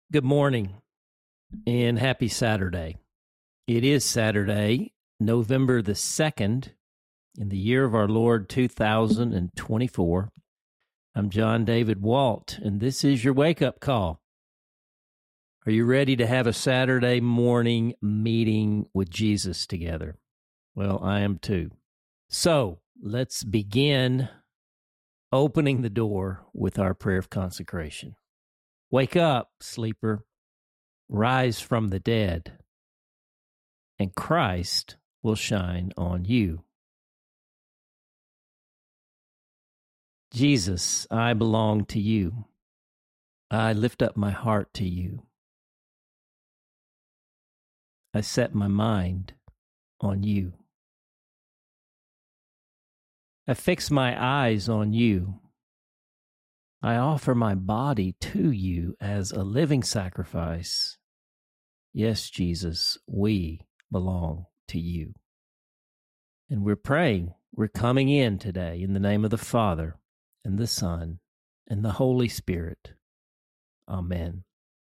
Good morning and happy Saturday. It is Saturday, November the 2nd, in the year of our Lord 2024. I'm John David Walt, and this is your wake-up call. Are you ready to have a Saturday morning meeting with Jesus together? Well, I am too. So let's begin opening the door with our prayer of consecration. Wake up, sleeper, rise from the dead, and Christ will shine on you. Jesus, I belong to you. I lift up my heart to you. I set my mind on you. I fix my eyes on you. I offer my body to you as a living sacrifice. Yes, Jesus, we belong to you. And we're praying, we're coming in today in the name of the Father and the Son and the Holy Spirit. Amen.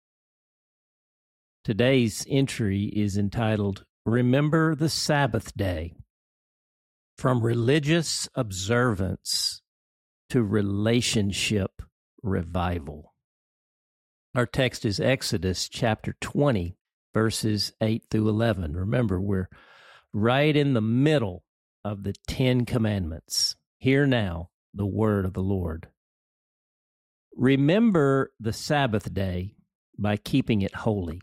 Today's entry is entitled, Remember the Sabbath Day. From religious observance to relationship revival. Our text is Exodus chapter 20, verses 8 through 11. Remember, we're right in the middle of the 10 Commandments. Hear now the word of the Lord. Remember the Sabbath day by keeping it holy.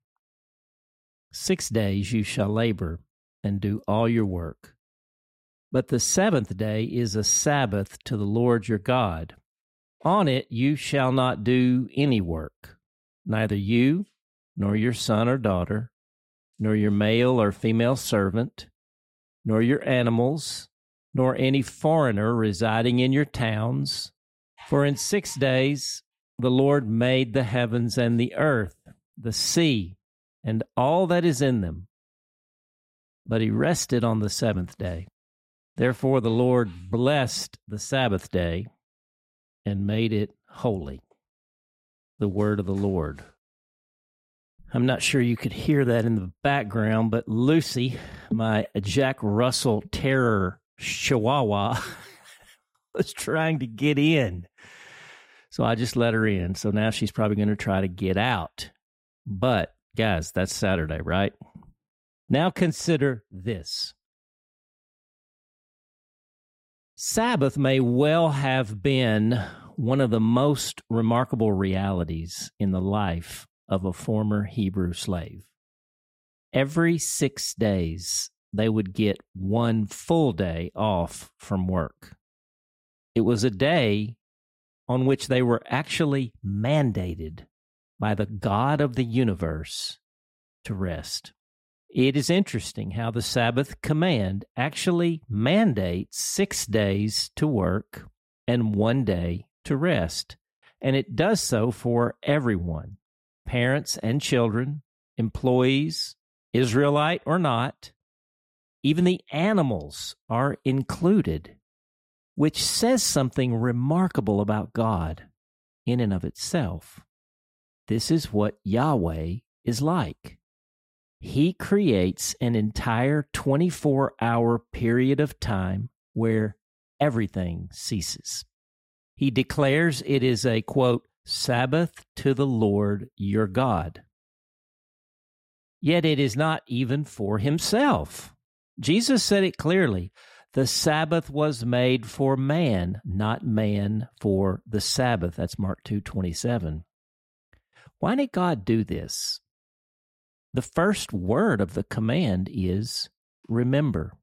6 days you shall labor and do all your work. But the seventh day is a Sabbath to the Lord your God. On it you shall not do any work, neither you, nor your son or daughter, nor your male or female servant, nor your animals, nor any foreigner residing in your towns. For in 6 days the Lord made the heavens and the earth, the sea, and all that is in them. But he rested on the seventh day. Therefore the Lord blessed the Sabbath day and made it holy. The word of the Lord. I'm not sure you could hear that in the background, but Lucy, my Jack Russell Terrier Chihuahua, was trying to get in. So I just let her in. So now she's probably going to try to get out. But, guys, that's Saturday, right? Now consider this. Sabbath may well have been one of the most remarkable realities in the life of a former Hebrew slave. Every 6 days, they would get one full day off from work. It was a day on which they were actually mandated by the God of the universe to rest. It is interesting how the Sabbath command actually mandates 6 days to work and 1 day to rest. And it does so for everyone, parents and children, employees, Israelite or not. Even the animals are included, which says something remarkable about God in and of itself. This is what Yahweh is like. He creates an entire 24-hour period of time where everything ceases. He declares it is a, quote, Sabbath to the Lord your God. Yet it is not even for himself. Jesus said it clearly. The Sabbath was made for man, not man for the Sabbath. That's Mark 2:27. Why did God do this? The first word of the command is remember.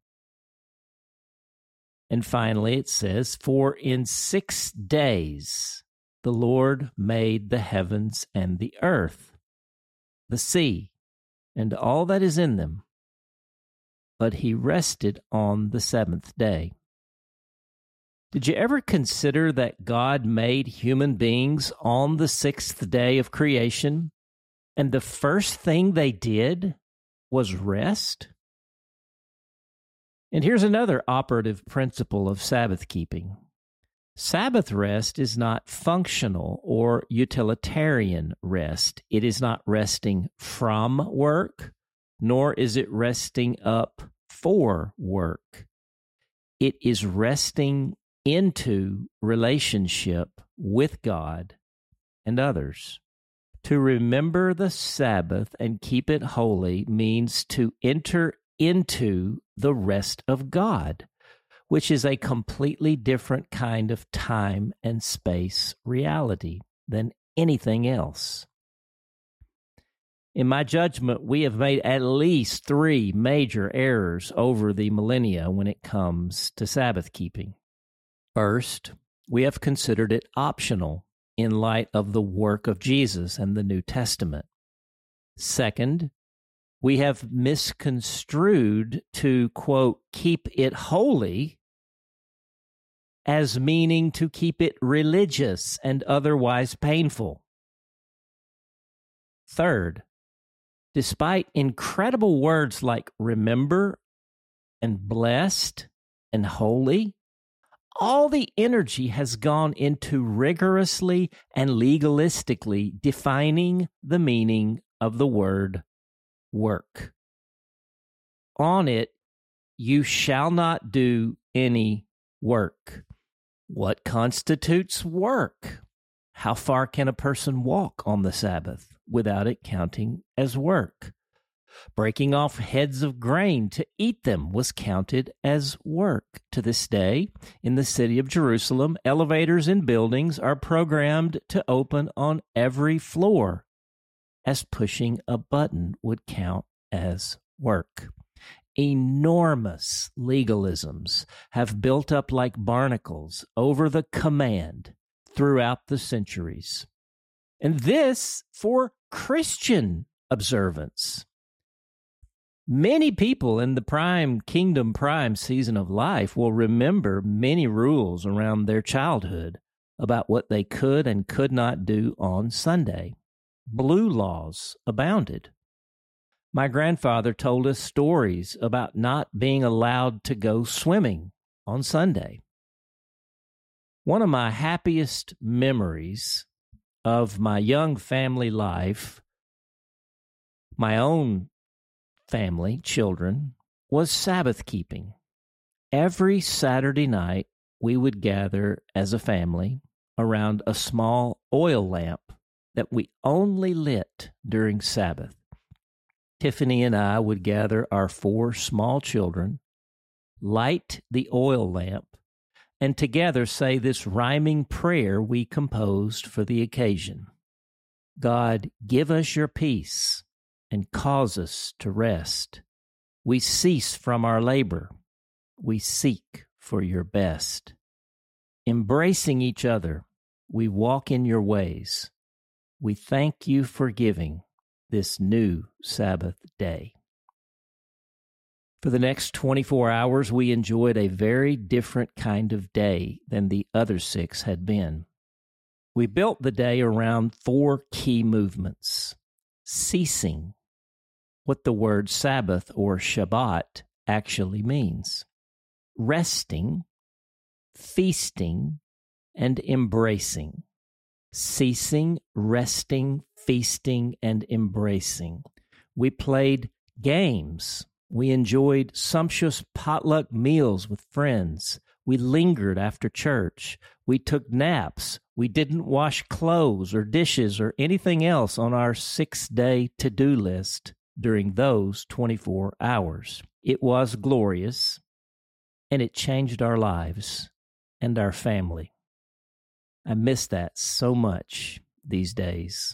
And finally it says, for in 6 days the Lord made the heavens and the earth, the sea, and all that is in them. But he rested on the seventh day. Did you ever consider that God made human beings on the sixth day of creation? And the first thing they did was rest? And here's another operative principle of Sabbath keeping. Sabbath rest is not functional or utilitarian rest. It is not resting from work, nor is it resting up for work. It is resting into relationship with God and others. To remember the Sabbath and keep it holy means to enter into the rest of God, which is a completely different kind of time and space reality than anything else. In my judgment, we have made at least 3 major errors over the millennia when it comes to Sabbath keeping. First, we have considered it optional in light of the work of Jesus and the New Testament. Second, we have misconstrued to, quote, keep it holy as meaning to keep it religious and otherwise painful. Third, despite incredible words like remember and blessed and holy, all the energy has gone into rigorously and legalistically defining the meaning of the word work. On it, you shall not do any work. What constitutes work? How far can a person walk on the Sabbath without it counting as work? Breaking off heads of grain to eat them was counted as work. To this day, in the city of Jerusalem, elevators in buildings are programmed to open on every floor, as pushing a button would count as work. Enormous legalisms have built up like barnacles over the command throughout the centuries. And this for Christian observance. Many people in the prime season of life will remember many rules around their childhood about what they could and could not do on Sunday. Blue laws abounded. My grandfather told us stories about not being allowed to go swimming on Sunday. One of my happiest memories of my young family life, my own family, children, was Sabbath keeping. Every Saturday night, we would gather as a family around a small oil lamp that we only lit during Sabbath. Tiffany and I would gather our 4 small children, light the oil lamp, and together say this rhyming prayer we composed for the occasion. God, give us your peace and cause us to rest. We cease from our labor. We seek for your best. Embracing each other, we walk in your ways. We thank you for giving this new Sabbath day. For the next 24 hours, we enjoyed a very different kind of day than the other 6 had been. We built the day around 4 key movements. Ceasing, what the word Sabbath or Shabbat actually means. Resting, feasting, and embracing. Ceasing, resting, feasting, and embracing. We played games. We enjoyed sumptuous potluck meals with friends. We lingered after church. We took naps. We didn't wash clothes or dishes or anything else on our 6-day to-do list during those 24 hours. It was glorious, and it changed our lives and our family. I miss that so much these days.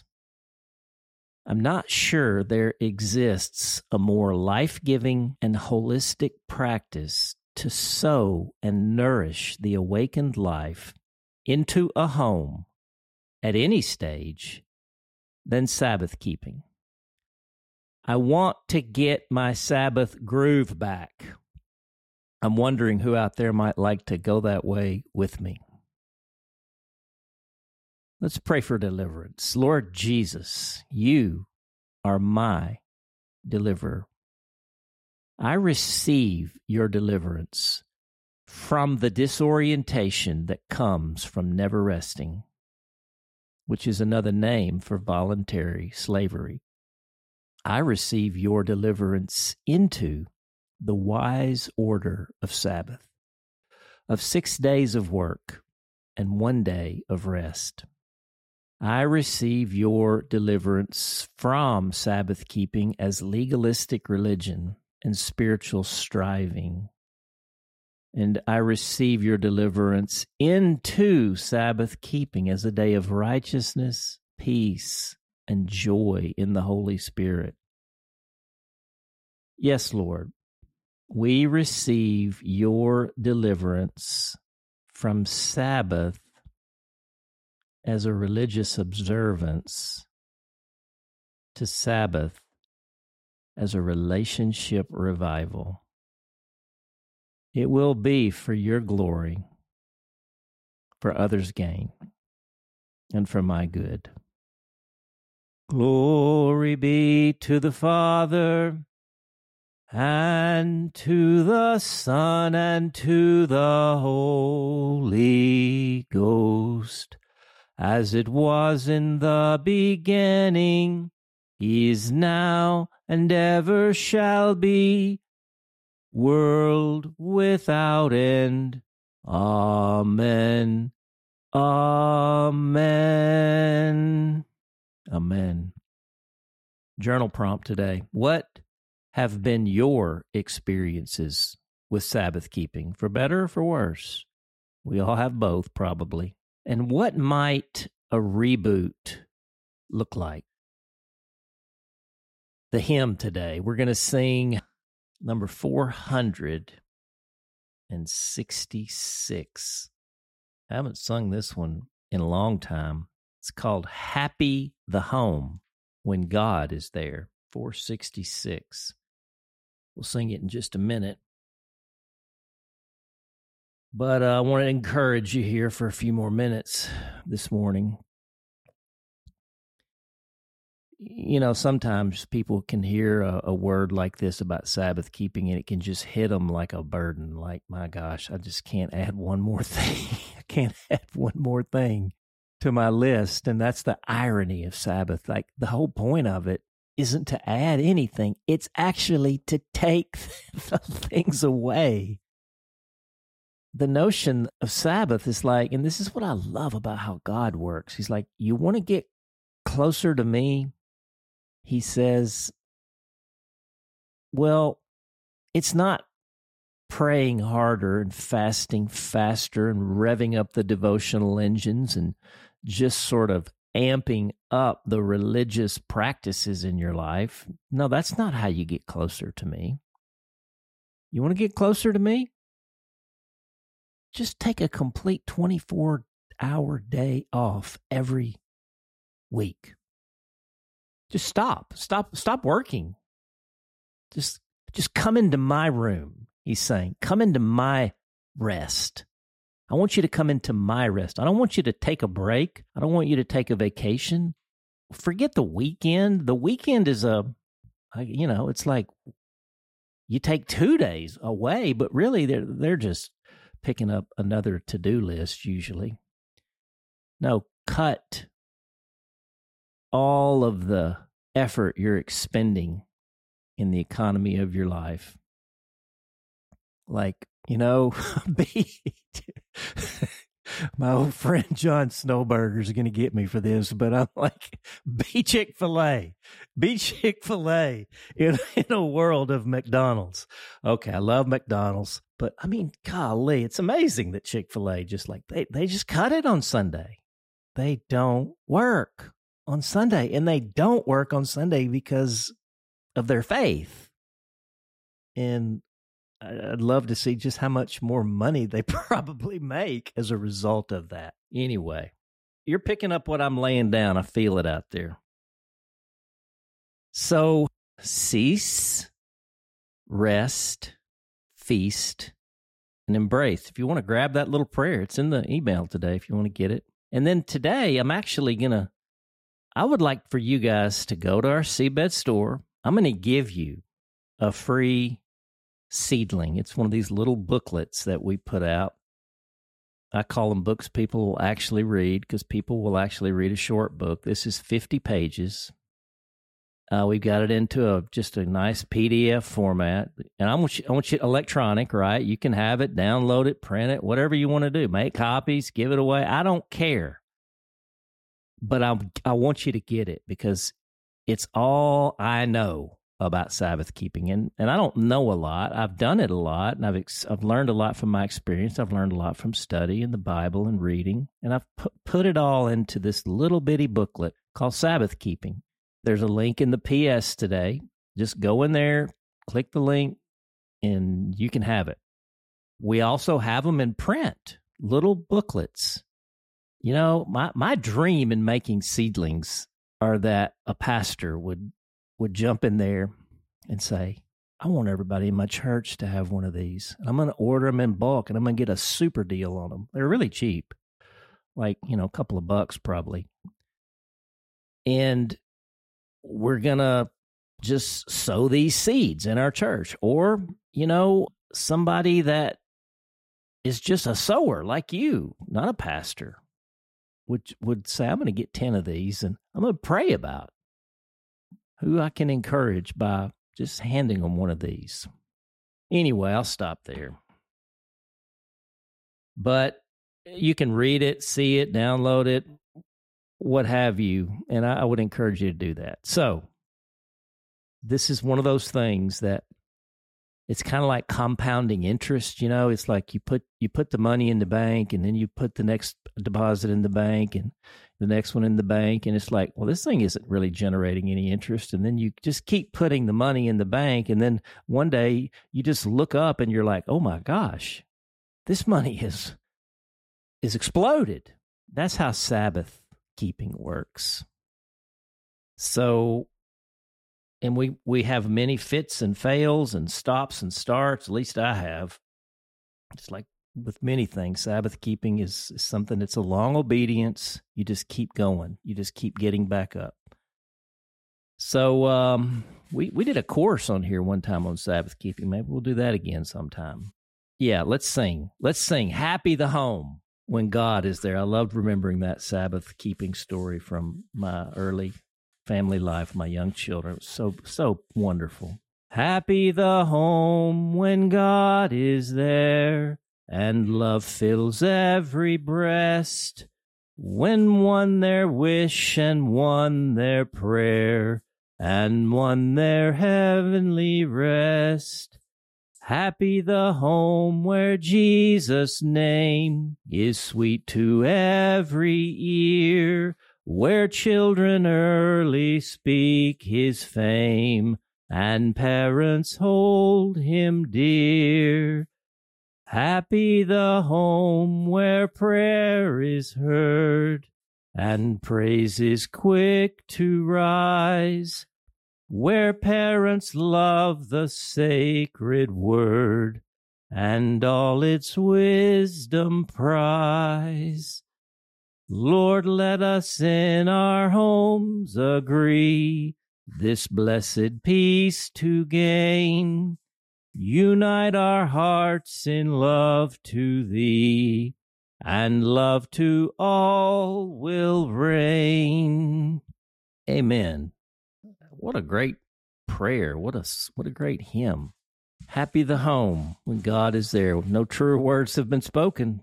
I'm not sure there exists a more life-giving and holistic practice to sow and nourish the awakened life into a home at any stage than Sabbath keeping. I want to get my Sabbath groove back. I'm wondering who out there might like to go that way with me. Let's pray for deliverance. Lord Jesus, you are my deliverer. I receive your deliverance from the disorientation that comes from never resting, which is another name for voluntary slavery. I receive your deliverance into the wise order of Sabbath, of 6 days of work and 1 day of rest. I receive your deliverance from Sabbath keeping as legalistic religion and spiritual striving. And I receive your deliverance into Sabbath keeping as a day of righteousness, peace, and joy in the Holy Spirit. Yes, Lord, we receive your deliverance from Sabbath as a religious observance to Sabbath as a relationship revival. It will be for your glory, for others' gain, and for my good. Glory be to the Father, and to the Son, and to the Holy Ghost, as it was in the beginning, is now, and ever shall be, world without end. Amen. Amen. Amen. Journal prompt today. What have been your experiences with Sabbath keeping, for better or for worse? We all have both, probably. And what might a reboot look like? The hymn today, we're going to sing number 466. I haven't sung this one in a long time. It's called Happy the Home When God is There, 466. We'll sing it in just a minute. But I want to encourage you here for a few more minutes this morning. You know, sometimes people can hear a word like this about Sabbath keeping, and it can just hit them like a burden. Like, my gosh, I just can't add one more thing. I can't add one more thing to my list. And that's the irony of Sabbath. Like, the whole point of it isn't to add anything. It's actually to take the things away. The notion of Sabbath is like, and this is what I love about how God works. He's like, you want to get closer to me? He says, well, it's not praying harder and fasting faster and revving up the devotional engines and just sort of amping up the religious practices in your life. No, that's not how you get closer to me. You want to get closer to me? Just take a complete 24-hour day off every week. Just stop working. Just come into my room, he's saying. Come into my rest. I want you to come into my rest. I don't want you to take a break. I don't want you to take a vacation. Forget the weekend. The weekend is it's like you take 2 days away, but really they're just picking up another to-do list usually. No, cut all of the effort you're expending in the economy of your life. Like, my old friend John Snowberger is going to get me for this, but I'm like, be Chick-fil-A. Be Chick-fil-A in a world of McDonald's. Okay, I love McDonald's, but I mean, golly, it's amazing that Chick-fil-A just like, they just cut it on Sunday. They don't work on Sunday, and they don't work on Sunday because of their faith. And I'd love to see just how much more money they probably make as a result of that. Anyway, you're picking up what I'm laying down. I feel it out there. So cease, rest, feast, and embrace. If you want to grab that little prayer, it's in the email today if you want to get it. And then today, I would like for you guys to go to our Seedbed store. I'm going to give you a free Seedling. It's one of these little booklets that we put out. I call them books people will actually read, because people will actually read a short book. This is 50 pages. We've got it into just a nice PDF format. And I want you electronic, right? You can have it, download it, print it, whatever you want to do. Make copies, give it away. I don't care. But I want you to get it, because it's all I know about Sabbath keeping. And I don't know a lot. I've done it a lot, and I've learned a lot from my experience. I've learned a lot from study in the Bible and reading. And I've put it all into this little bitty booklet called Sabbath Keeping. There's a link in the PS today. Just go in there, click the link, and you can have it. We also have them in print, little booklets. You know, my dream in making seedlings are that a pastor would jump in there and say, I want everybody in my church to have one of these. I'm going to order them in bulk, and I'm going to get a super deal on them. They're really cheap, like, a couple of bucks probably. And we're going to just sow these seeds in our church. Or, somebody that is just a sower like you, not a pastor, would say, I'm going to get 10 of these, and I'm going to pray about who I can encourage by just handing them one of these. Anyway, I'll stop there. But you can read it, see it, download it, what have you, and I would encourage you to do that. So this is one of those things that it's kind of like compounding interest. It's like you put the money in the bank, and then you put the next deposit in the bank, and the next one in the bank, and it's like, well, this thing isn't really generating any interest. And then you just keep putting the money in the bank, and then one day you just look up and you're like, oh my gosh, this money is exploded. That's how Sabbath keeping works. So, and we have many fits and fails and stops and starts. At least I have. It's like with many things, Sabbath keeping is something that's a long obedience. You just keep going. You just keep getting back up. So we did a course on here one time on Sabbath keeping. Maybe we'll do that again sometime. Yeah, let's sing. Let's sing Happy the Home when God is there. I loved remembering that Sabbath keeping story from my early family life, my young children. It was so wonderful. Happy the home when God is there, and love fills every breast, when one their wish and one their prayer, and one their heavenly rest. Happy the home where Jesus' name is sweet to every ear, where children early speak his fame, and parents hold him dear. Happy the home where prayer is heard, and praise is quick to rise, where parents love the sacred word, and all its wisdom prize. Lord, let us in our homes agree, this blessed peace to gain. Unite our hearts in love to thee, and love to all will reign. Amen. What a great prayer. What a great hymn. Happy the home when God is there. No truer words have been spoken.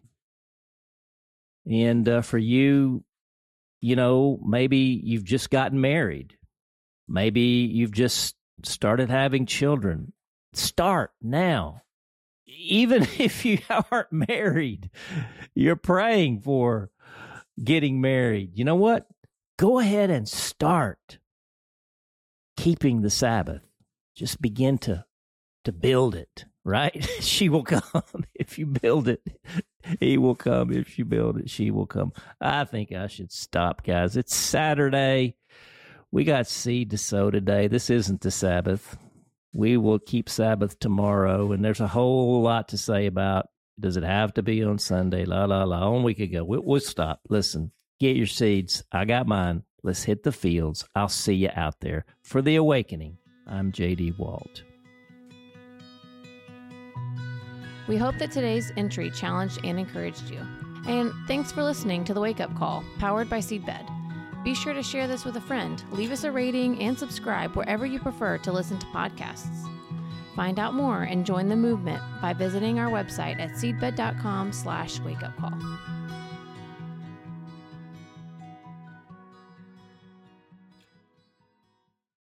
And for you, maybe you've just gotten married. Maybe you've just started having children. Start now. Even if you aren't married, you're praying for getting married. You know what? Go ahead and start keeping the Sabbath. Just begin to build it, right? She will come if you build it. He will come. If you build it, she will come. I think I should stop, guys. It's Saturday. We got seed to sow today. This isn't the Sabbath. We will keep Sabbath tomorrow, and there's a whole lot to say about, does it have to be on Sunday? La, la, la. On a week ago. We'll stop. Listen, get your seeds. I got mine. Let's hit the fields. I'll see you out there. For The Awakening, I'm J.D. Walt. We hope that today's entry challenged and encouraged you. And thanks for listening to The Wake Up Call, powered by Seedbed. Be sure to share this with a friend, leave us a rating, and subscribe wherever you prefer to listen to podcasts. Find out more and join the movement by visiting our website at seedbed.com/wakeupcall.